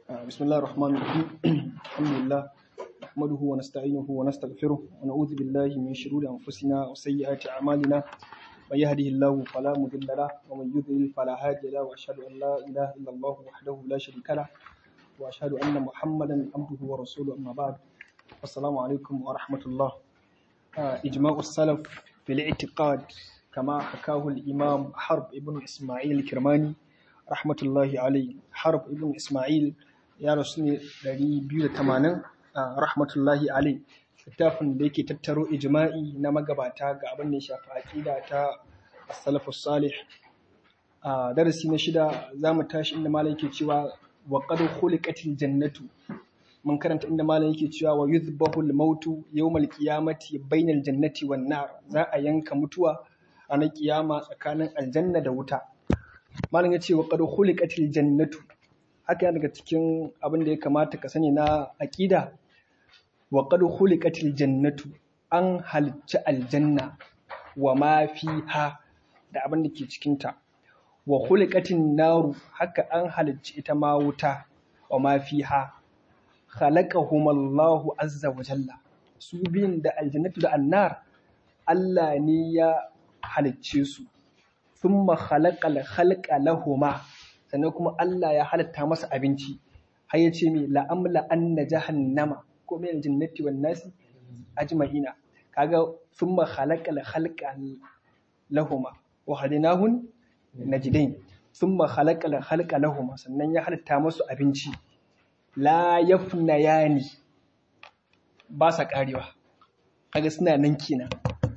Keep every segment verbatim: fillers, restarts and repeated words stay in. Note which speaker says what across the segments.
Speaker 1: بسم الله الرحمن الرحيم الحمد لله نحمده ونستعينه ونستغفره ونعوذ بالله من شرور أنفسنا وسيئات أعمالنا من يهده الله فلا مضل له ومن يضلل فلا هادي له وأشهد أن لا إله إلا الله وحده لا شريك له وأشهد أن محمدا عبده ورسوله أما بعد السلام عليكم ورحمة الله. إجماع السلف في الاعتقاد كما حكاه الإمام حرب ابن إسماعيل الكرماني رحمة الله عليه. حرب ابن إسماعيل ya rasu ne ɗari biyu da tamanin a rahmatullahi alai. Littafin da yake tattaro ijma'i na magabata ga abin da ya shafi aqida ta salafus salih. A darasi na shida za mu tashi inda malam yake cewa wa qad khuliqatil jannatu. Mun karanta inda malam yake cewa wa yuzbahu al-mautu yawmal qiyamati bainal jannati wan nar. Za a yanka mutuwa a ranar kiyama tsakanin aljanna da wuta. Malam ya ce wa qad khuliqatil jannatu. Haka daga cikin abin da ya kamata ka sani na aƙida, wa qad khuliqatil jannatu, an halicci aljanna wa ma fiha da abin da ke cikinta, wa khuliqatin naru, haka an halicci ita ma wuta wa ma fiha, khalaqahumallahu azza wa jalla. Su biyun da aljannatu da annar Allah ne ya halicce su, thumma khalaqal khalqa lahuma, sannan kuma Allah ya halatta masa abinci har ya ce mai la'amla anna jahannama ko mai aljannati wan nasi ajma'ina. Kaga thumma khalaqal khalqa lahuma wa hadinahun najdain. Thumma khalaqal khalqa lahuma, sannan ya halatta masu abinci. La yafnayani, ba sa karewa, kaga suna nan kenan.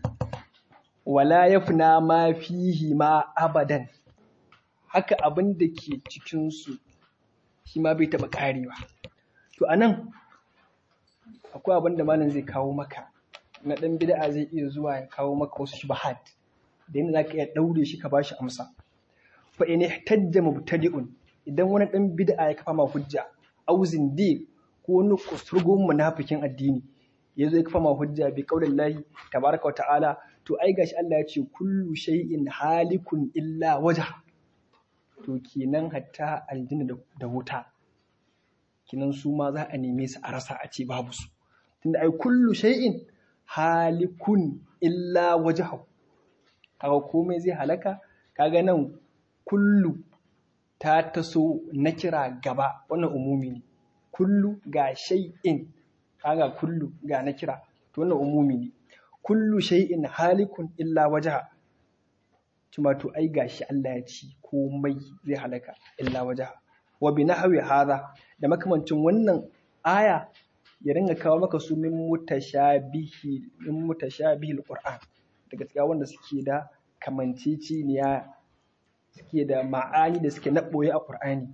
Speaker 1: Wala yafna ma fihi ma abadan, haka abin da ke cikinsu shi ma bai taɓa ƙarewa. To a nan akwai abin da malam zai kawo maka na ɗan bid'a, zai iya zuwa ya kawo maka wasu shubahat da yadda za ka iya ɗaure shi ka ba shi amsa. Fa in ihtajja mubtadi'un, idan wani ɗan bid'a ya kafa ma hujja, aw zindi ko wani kusurgun munafikin addini ya zo ya kafa ma hujja bi qaulillahi tabaraka wa ta'ala, to ai gashi Allah ya ce kullu shay'in halikun illa wajha. To kenan hatta aljanna da wuta kenan su ma za a neme su a rasa, a ce babu su, tunda ai kullu shay'in halikun illa wajhahu, kaga komai zai halaka. Kaga nan kullu ta taso na kira gaba, wannan umumi ne. Kullu ga shay'in, kaga kullu ga na kira, to wannan umumi ne. Kullu shay'in halikun illa wajha, kuma to ai gashi Allah ya ci komai zai halaka illa wajaha. Wa bi nahwi hadha, da makamancin wannan aya ya ringa kawo maka su min mutashabihi min mutashabihi alquran, da gaskiya wanda suke da kamanceceniya, suke da ma'ani da suke naboye a qur'ani.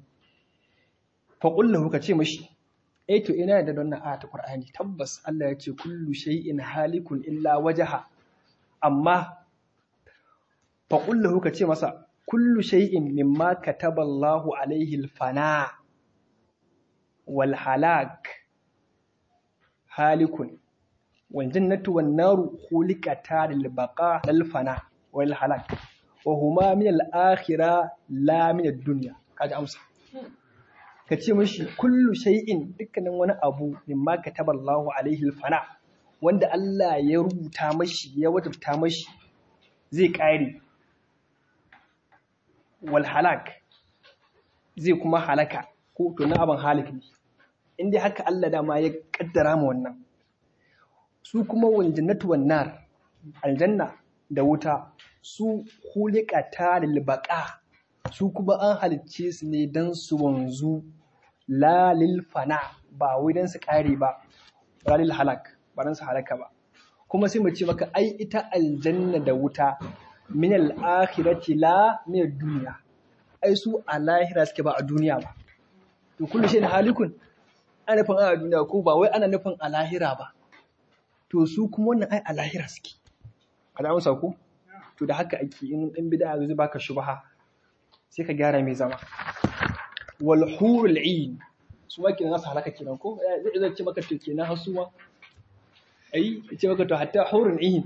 Speaker 1: Fa qul lahu, ka ce mashi eh to ina da wannan aya ta qur'ani, tabbas Allah ya ce kullu shay'in halikun illa wajaha, amma faƙullahu ka ce masa kullu shay'in mimma kataballahu alaihi alfana wal halak halikun wal jannatu wan naru khuliqata lil baqa lil fana wal halak wa huma min al akhirah la min ad dunya. Kaji amsa, ka ce mishi kullu shay'in, dukkanin wani abu mimma kataballahu alaihi alfana, wanda Allah ya rubuta mashi, ya wajabta mashi zai kare, wal halak zai kuma halaka, ko to na abin halik ne, inda haka Allah dama ya kaddara ma wannan. Su kuma wal jannatu wan nar, aljanna da wuta, su khuliqata lil baqa, su kuma an halicce su ne dan su wanzu, la lil fana, ba wai dan su kare ba, la lil halak, ba dan su halaka ba. Kuma sai mu ce maka ai ita aljanna da wuta min al-akhirati la min ad-dunya, ai su a lahira suke ba a duniya ba. To kullu shay'in halikun ana nufin a duniya, ko ba wai ana nufin a lahira ba. To su kuma wannan ai a lahira suke, kada amsa ku. To da haka ake, in dan bid'a zai baka shubha sai ka gyara mai zama. Wal hurul 'ain, su ma kenan su halaka kenan, ko zai zai ce maka to kenan hasuwa ai ce maka to hatta hurul 'ain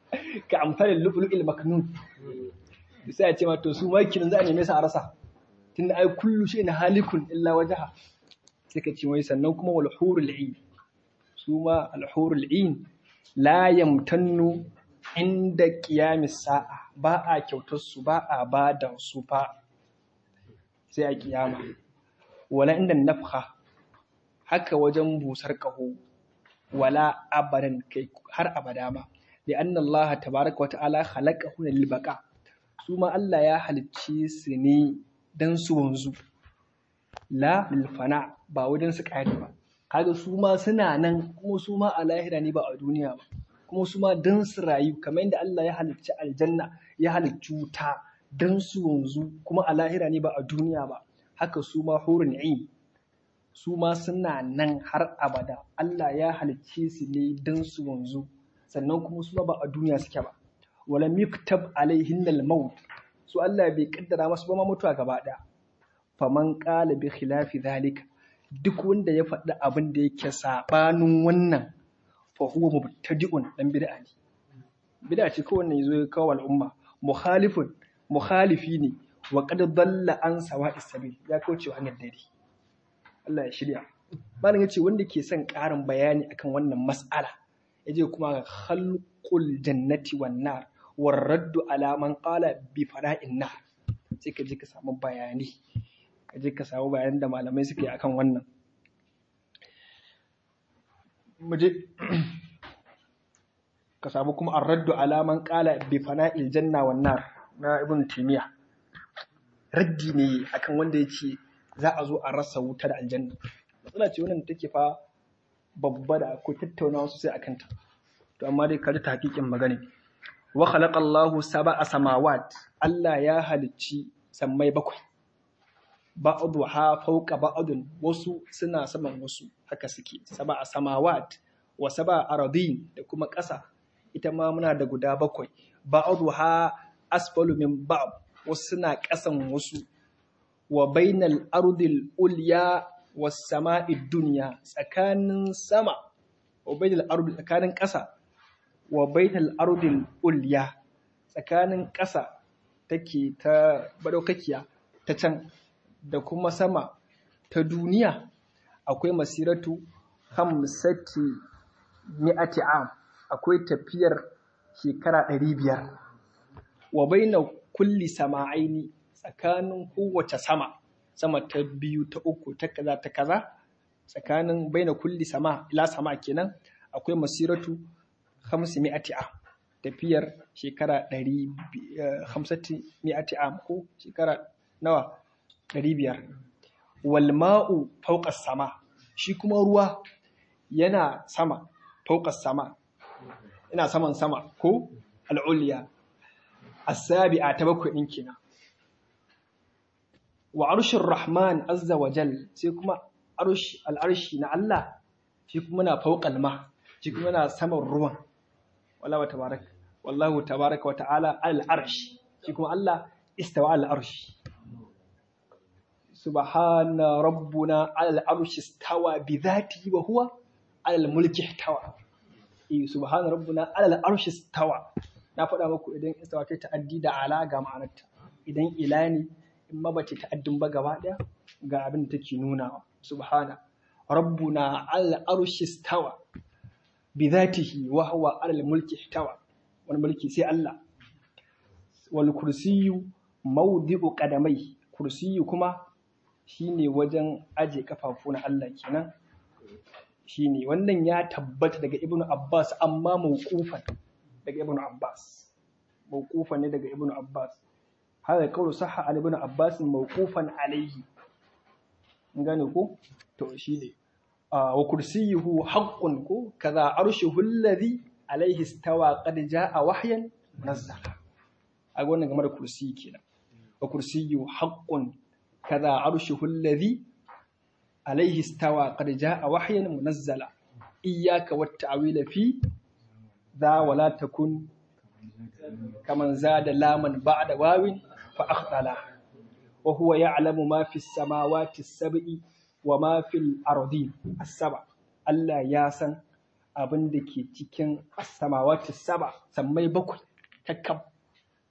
Speaker 1: ka amsalin lu'lu'il maknun, sai a ce ma to su ma kinan za a neme su a rasa. tunda ai kullu shay'in halikun illa wajha sai ka ce wai sannan kuma wal hurul ain su ma al hurul ain la yamtannu inda qiyamis sa'a ba a kyautar su ba a bada su fa sai a kiyama wala inda nafha haka wajen busar kaho wala abadan kai har abada ma da anna Allah tabaraka wa ta'ala khalaqahu lil baqa su ma Allah ya halicce su ne dan su wanzu la lil fana ba wajen su kare ba kaga su ma suna nan kuma su ma a lahira ne ba a duniya ba kuma su ma dan su rayu kamar yadda Allah ya halicci aljanna ya halicci wuta dan su wanzu kuma a lahira ne ba a duniya ba haka su ma hurun ain su ma suna nan har abada Allah ya halicce su ne dan su wanzu sannan kuma su ma ba a duniya suke ba wala miktab alaihin al-maut su Allah bai kaddara masu ba ma mutuwa gaba daya faman qala bi khilafi zalika duk wanda ya faɗi abin da yake sabanin wannan fa huwa mubtadi'un dan bid'a ne bid'a ce ko wannan yazo ya kawo al'umma mukhalifun mukhalifi ne wa qad dalla an sawa'is sabil ya kauce wa hanyar dare Allah ya shirya malam yace wanda ke son ƙarin bayani akan wannan mas'ala yaje kuma ga khalqul jannati wan nar war raddu ala man qala bi fara'in nar sai ka je ka samu bayani ka je ka samu bayanan da malamai suke akan wannan muje ka samu kuma ar-raddu ala man qala bi fana'il janna wan nar na ibn taymiya raddi ne akan wanda yace za a zo a rasa wuta da aljanna matsala ce wannan take fa babba da akwai tattaunawa sosai akan ta to amma dai kaji tahqiqin magana wa khalaqa Allahu sab'a samawat Allah ya halicci sammai bakwai ba'dha fawqa ba'dun wasu suna saman wasu haka suke sab'a samawat wa sab'a aradin da kuma ƙasa ita ma muna da guda bakwai ba'dha asfalu min ba'd wasu suna ƙasan wasu wa bainal ardil ulya was sama'id dunya tsakanin sama wa bainal ardi tsakanin ƙasa wa bainal ardil ulya tsakanin ƙasa take ta badaukakiya ta can da kuma sama ta duniya akwai masiratu khamsati mi'ati am akwai tafiyar shekara ɗari biyar wa baina kulli sama'aini tsakanin kowace sama sama ta biyu ta uku ta kaza ta kaza tsakanin baina kulli sama ila sama kenan akwai masiratu khamsi mi'ati am tafiyar shekara ɗari khamsati mi'ati am ko shekara nawa ɗari biyar wal ma'u fawqa sama shi kuma ruwa yana sama fawqa sama ina saman sama ko al-ulya as-sabi'a ta bakwai din kenan wa arshur rahman azza wa jal sai kuma arsh al-arshi na Allah shi kuma na fawqal ma shi kuma na saman ruwan wallahi tabarak wallahu tabaraka wa ta'ala al-arsh shi kuma Allah istawa al-arsh subhana rabbuna ala al-arshi istawa bi dhatihi wa huwa ala al-mulki ihtawa eh subhana rabbuna ala al-arshi istawa na faɗa muku idan istawa kai ta'addi da ala ga ma'anarta idan ila ne in ma bace ta'addin ba gaba daya ga abin da take nunawa subhana rabbuna ala al-arshi istawa bi dhatihi wa huwa ala al-mulki ihtawa wal mulki sai Allah wal kursiyyu mawdi'u qadamai kursiyyu kuma shine wajen aje kafafu na Allah kenan shine wannan ya tabbata daga Ibn Abbas amma mawqufan daga Ibn Abbas mawqufan ne daga Ibn Abbas hada kaulu sahha al Ibn Abbas mawqufan alayhi ngane ko to shine wa kursiyuhu haqqun ko kaza arshuhu alladhi alayhi istawa qad jaa wahyan nazzala a wannan game da kursi kenan wa kursiyyu haqqun kaza arshuhu alladhi alayhi istawa qad jaa wahyan munazzala iyyaka wat ta'wila fi dha wa la takun kaman zada laman ba'da wawin fa akhtala wa huwa ya'lamu ma fi as-samawati as-sab'i wa ma fi al-ardi as-sab'a Allah ya san abin da ke cikin as-samawati as-sab'a sammai bakwai takkab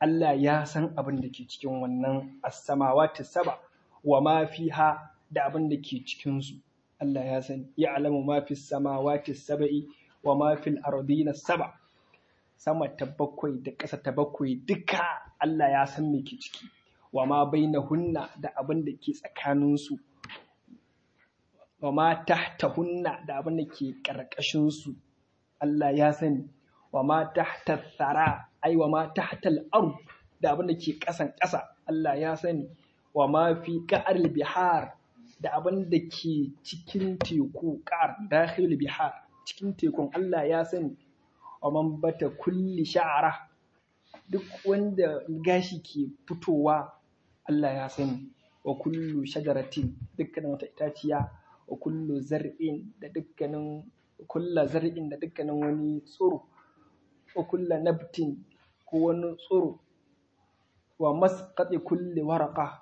Speaker 1: Allah ya san abin da ke cikin wannan as-samawati saba wa ma fiha da abin da ke cikin su Allah ya sani ya'lamu ma fis samawati sab'i wa ma fil ardina saba sama ta bakwai da ƙasa ta bakwai duka Allah ya san me ke ciki wa ma bainahunna da abin da ke tsakanin su wa ma tahtahunna da abin da ke ƙarƙashin su Allah ya sani wa ma tahta thara ai wa ma tahta al-ard da abin da ke ƙasan ƙasa Allah ya sani wa ma fi qa'ril bihar da abin da ke cikin teku ƙar dakhil bihar cikin tekun Allah ya sani wa man bata kulli sha'ara duk wanda gashi ke fitowa Allah ya sani wa kullu shajaratin dukkanin wata itaciya wa kullu zar'in da dukkanin kulla zar'in da dukkanin wani tsiro wa kulla nabtin ko wani tsiro wa masqati kulli waraqa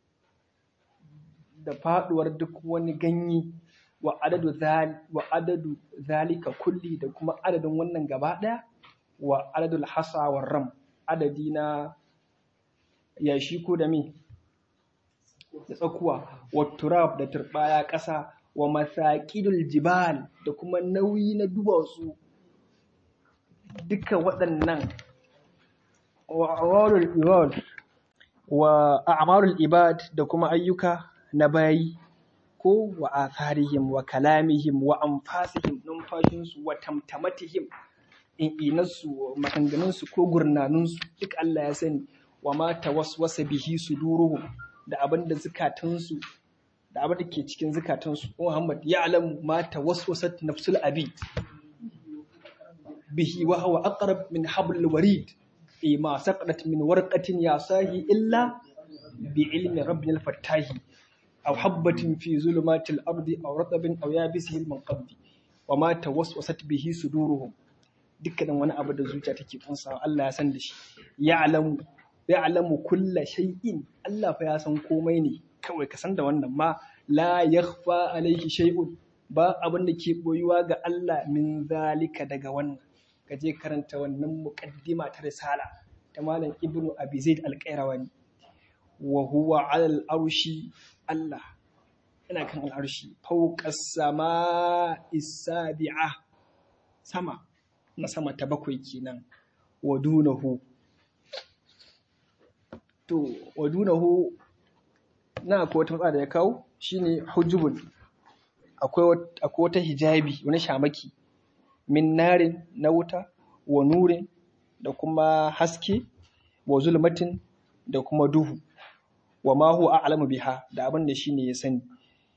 Speaker 1: da faduwar duk wani ganye wa adadu zal wa adadu zalika kulli da kuma adadin wannan gaba daya wa adadul hasa war ram adadi na yashi ko da me da tsakuwa wa turab da turbaya ƙasa wa masaqidul jibal da kuma nauyi na duwatsu duka waɗannan wa a'malul ibad wa a'malul ibad da kuma ayyuka na bayi ko wa atharihim wa kalamihim wa anfasihim numfashinsu wa tamtamatihim in inarsu maganganunsu ko gurnanunsu duk Allah ya sani wa ma tawaswasa bihi suduruhum da abin da zukatansu da abin da ke cikin zukatansu Muhammad ya'lamu ma tawaswasat nafsul abid bihi wa huwa aqrab min hablil warid e ma saqadat min warqatin ya sahi illa bi ilmi rabbil fattahi aw habbatin fi zulumatil ardi aw ratabin aw yabisihi min qabdi wa ma tawaswasat bihi suduruhum dukkanin wani abu da zuciya take kunsawa Allah ya san da shi ya'lamu ya'lamu kulla shay'in Allah fa ya san komai ne kawai ka san da wannan ma la yakhfa alayhi shay'un ba abin da ke boyuwa ga Allah min zalika daga wannan kaje karanta wannan muqaddima ta risala ta malam ibnu abi zaid al-qayrawani wa huwa 'ala al-arshi Allah ina kan al-arshi fawqa as-sama'i as-sabi'a sama na sama ta bakwai kenan wa dunahu to wa dunahu na akwai wata matsala da ya kawo shine hujubun akwai akwai wata hijabi wani shamaki min narin na wuta wa nurin da kuma haske wa zulmatin da kuma duhu wa ma huwa a'lamu biha da abin da shine ya sani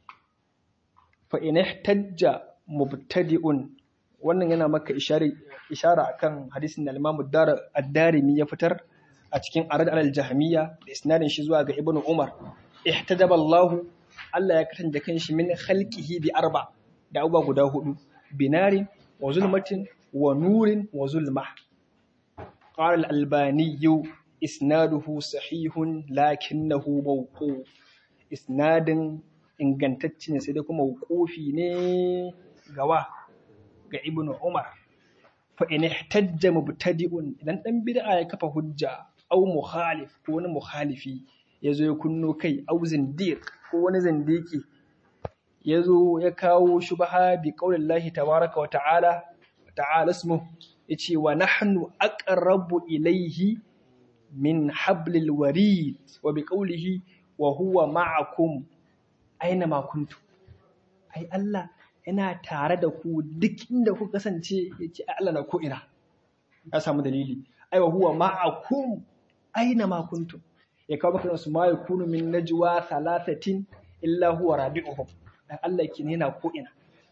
Speaker 1: fa in ihtajja mubtadi'un wannan yana maka ishara ishara akan hadisin da Imam ad-Darimi ya fitar a cikin Arad al-Jahmiyya da isnadin shi zuwa ga Ibn Umar ihtajaba Allah Allah ya katanje kanshi min khalqihi bi arba da abubuwa guda hudu binarin wa zulmatin wa nurin wa zulma qala al-Albani isnaduhu sahihun lakinnahu mawquf isnadin ingantacce ne sai dai kuma mawqufi ne gawa ga Ibn Umar fa in ihtajja mubtadi'un idan dan bid'a ya kafa hujja aw mukhalif ko wani mukhalifi yazo ya kunno kai aw zindiq ko wani zindiki yazo ya kawo shubha bi qaulillahi tabaaraka wa ta'ala ta'ala ismu yace wa nahnu aqrabu ilayhi min hablil warid wa bi qawlihi wa huwa ma'akum aina ma kuntum ai Allah yana tare da ku duk inda ku kasance yace Allah na ko ina ya samu dalili ai wa huwa ma'akum aina ma kuntum ya kawo maka su ma yakunu min najwa thalathatin illa huwa rabi'uhum dan Allah kin yana ko ina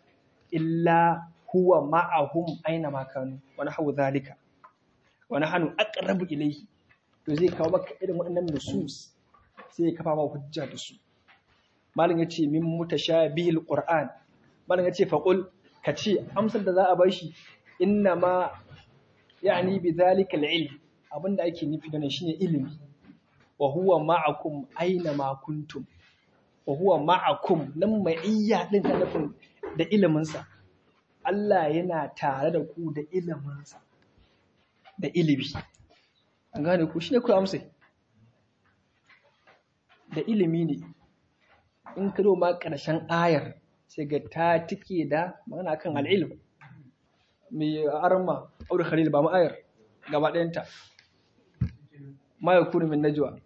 Speaker 1: illa huwa ma'ahum aina ma kanu wa nahwu dhalika wa nahnu aqrabu ilayhi to zai kawo maka irin waɗannan nusus sai ya kafa maka hujja da su malam yace min mutashabihil qur'an malam yace faqul kace amsar da za a bar shi inna ma yani bi zalika al-ilm abinda ake nufi da shine ilimi wa huwa ma'akum aina ma kuntum wa huwa ma'akum nan ma'iyya din ta nufin da ilimin sa Allah yana tare da ku da ilimin sa da ilimi an gane ku shine kawai amsai da ilimi ne in ka ma ƙarshen ayar sai ga ta tike da magana kan al'ilm mai arma aure khalil ba mu ayar gaba ɗayanta ma yakunu min najwa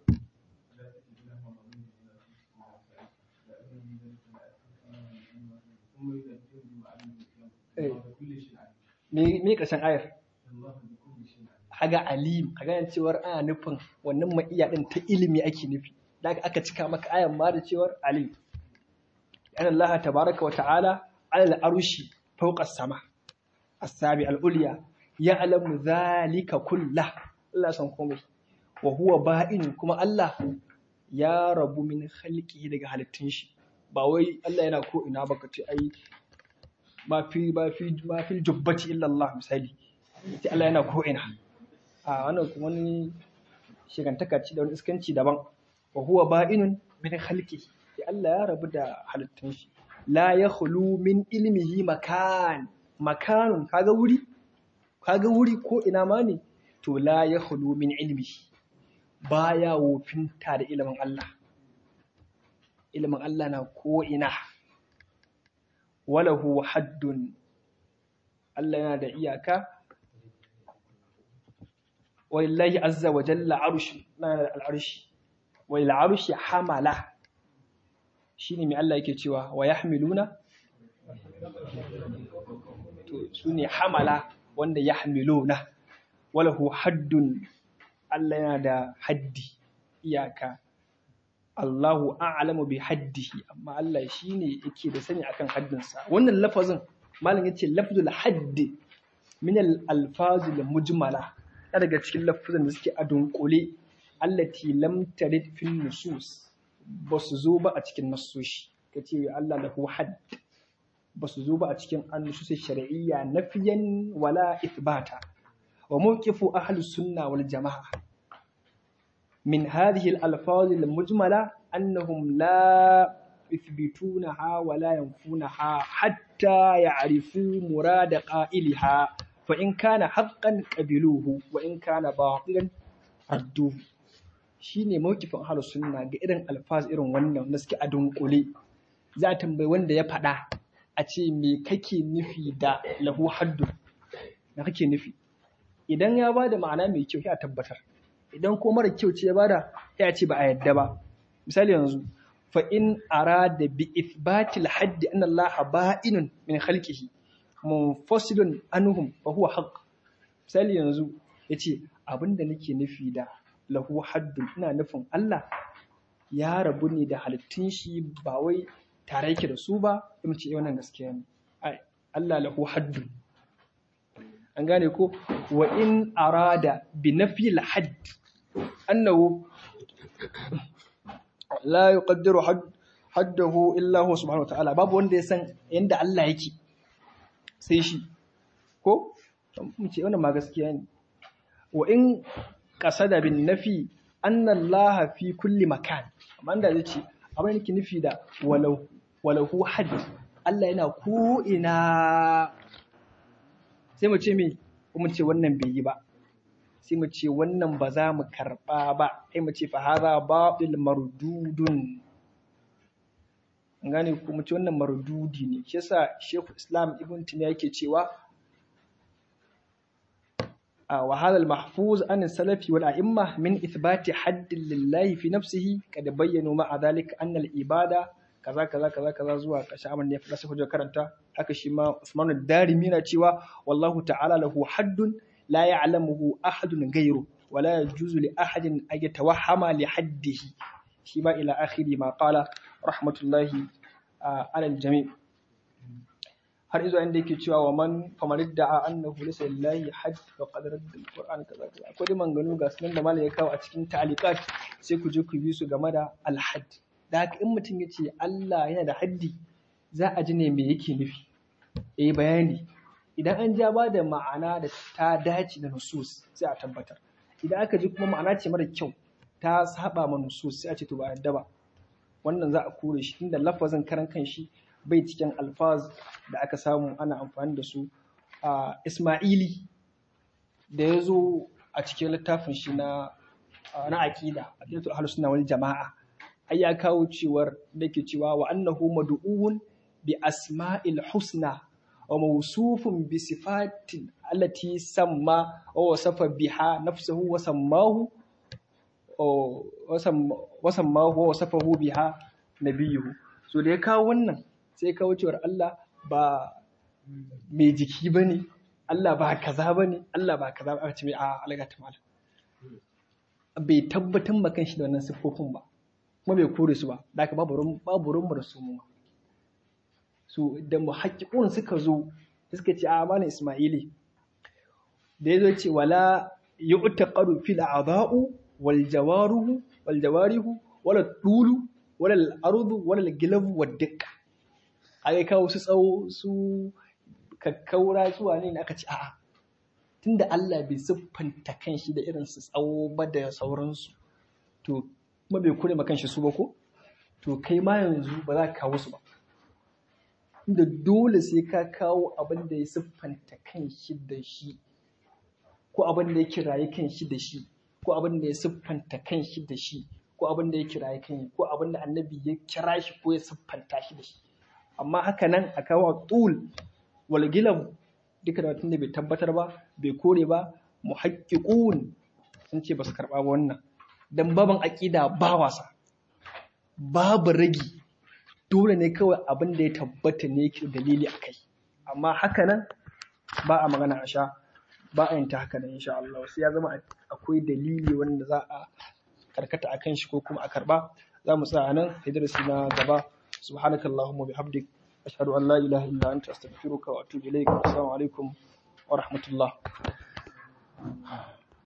Speaker 1: me ƙarshen ayar haga alim a ganin cewar ana nufin wannan ma'iya ɗin ta ilimi ake nufi da aka cika maka ayar ma da cewar alim yana Allah tabaraka wa ta'ala alal arushi fawqa sama as-sabi al-ulya ya'lamu dhalika kullah Allah san komai wa huwa ba'in kuma Allah ya rabu min khalqihi daga halittun shi ba wai Allah yana ko ina baka ce ai ma fi ba fi ma fi jubbati illa Allah misali sai Allah yana ko ina a wannan kuma wani shigantaka ce da wani iskanci daban wa huwa ba'inun min khalqihi sai Allah ya rabu da halittun shi la yakhlu min ilmihi makan makanun kaga wuri kaga wuri ko ina ma ne to la yakhlu min ilmihi baya wofinta da ilimin Allah ilimin Allah na ko ina walahu haddun Allah yana da iyaka walillahi azza wa jalla arshi na al'arshi wal arshi hamala shine mai Allah yake cewa wa yahmiluna to sune hamala wanda yahmiluna walahu haddun Allah yana da haddi iyaka Allahu a'lamu bi haddihi amma Allah shine yake da sani akan haddinsa wannan lafazin malam yace lafzul hadd min al-alfaz al-mujmala daga cikin lafazin da suke a dunkule allati lam tarid fil nusus basu zo ba a cikin nassoshi kace Allah lahu hadd basu zo ba a cikin an-nusus shar'iyya nafiyan wala ithbata wa mawqifu ahli sunna wal jamaa من هذه الألفاظ المجملة أنهم لا يثبتونها ولا ينفونها حتى يعرفوا مراد قائلها فإن كان حقا قبلوه وإن كان باطلا ردوه shine mawkifin ahlus sunna ga irin alfaz irin wannan da suke a dunkule za a tambayi wanda ya faɗa a ce me kake nufi da lahu haddu na kake nufi idan ya bada ma'ana mai kyau sai a tabbatar idan ko mara kyau ce ya bada ya ce ba a yadda ba misali yanzu fa in arada bi ithbatil hadd anna Allah ba'inun min khalqihi munfasilun anhum fa huwa haqq misali yanzu yace abinda nake nufi da lahu haddun ina nufin Allah ya rabu ne da halittun shi ba wai tare yake da su ba in ce wannan gaskiya ne ai Allah lahu haddun an gane ko wa in arada bi nafil hadd annahu la yuqaddiru haddahu illa huwa subhanahu wataala babu wanda ya san yanda Allah yake sai shi ko mu ce wannan ma gaskiya ne wa in qasada bin nafi anna Allah fi kulli makan amma da zai ce abin da ke nufi da walau walahu hadd Allah yana ko ina sai mu ce me mu ce wannan bai yi ba sai mu ce wannan ba za mu karɓa ba sai mu ce fa hadha batil mardudun gane ku mu ce wannan mardudi ne shi yasa Sheikh Islam Ibn Taymiyyah yake cewa wa hadha al-mahfuz an salafi wal a'imma min ithbati hadd lillahi fi nafsihi kad bayyanu ma'a dhalika anna al-ibada kaza kaza kaza kaza zuwa ƙarshe abin da ya faɗa sai ku karanta haka shi ma Usman ad-Darimi na cewa wallahu ta'ala lahu haddun la ya'lamuhu ahadun ghayru wa la yajuzu li ahadin an yatawahhama li haddihi shi ma ila akhiri ma qala rahmatullahi ala al-jami' har izo inda yake cewa wa man famarid da'a annahu laysa lillahi hadd wa qad radda al-Qur'an kaza kaza akwai dai manganu ga sunan da malai ya kawo a cikin ta'aliqat sai ku je ku bi su game da al-hadd da haka in mutum ya ce Allah yana da haddi za a ji ne me yake nufi eh bayani idan an ja ba da ma'ana da ta dace da nusus sai a tabbatar idan aka ji kuma ma'ana ce mara kyau ta saba ma nusus sai a ce to ba yadda ba wannan za a kore shi inda lafazin karan kanshi bai cikin alfaz da aka samu ana amfani da su a Ismaili da ya zo a cikin littafin shi na na aqida aqidatul ahlus sunna wal jamaa ai ya kawo cewar dake cewa wa annahu mad'uun bi asma'il husna wa mawsufun bi sifatin allati samma wa wasafa biha nafsuhu wa sammahu wa sammahu wa wasafahu biha nabiyuhu. So da ya kawo wannan sai ya kawo cewar Allah ba mai jiki bane, Allah ba kaza bane, Allah ba kaza ba, a ce mai a algata malam bai tabbatar makan shi da wannan siffofin ba kuma bai kore su ba, da haka babu ruwan da su mu su da muhaqqiqun suka zo suka ce a malam Ismaili da yazo ce wala yu'taqadu fil a'dha'u wal jawaruhu wal jawarihu wala dulu wala al ardu wala al gilabu wad dikka ai kawo su tsawo su kakkaura su wane ne aka ce a'a tunda Allah bai siffanta kanshi da irin su tsawo ba da sauransu to kuma bai kure makan shi su ba ko to kai ma yanzu ba za ka kawo su ba inda dole sai ka kawo abin da ya siffanta kanshi da shi ko abin da ya kiraye kanshi da shi ko abin da ya siffanta kanshi da shi ko abin da ya kiraye kanshi ko abin da annabi ya kira shi ko ya siffanta shi da shi amma haka nan a kawo tul wal gilam duka da tunda bai tabbatar ba bai kore ba muhaqqiqun sun ce ba su karba wannan dan baban aqida ba wasa babu ragi dole ne kawai abin da ya tabbata ne yake dalili akai amma haka nan ba a magana a sha ba a yin ta haka nan insha Allah sai ya zama akwai dalili wanda za a karkata akan shi ko kuma a karba za mu tsaya nan sai darasi na gaba subhanakallahumma bihamdik ashhadu an la ilaha illa anta astaghfiruka wa atubu ilayk assalamu alaikum wa rahmatullah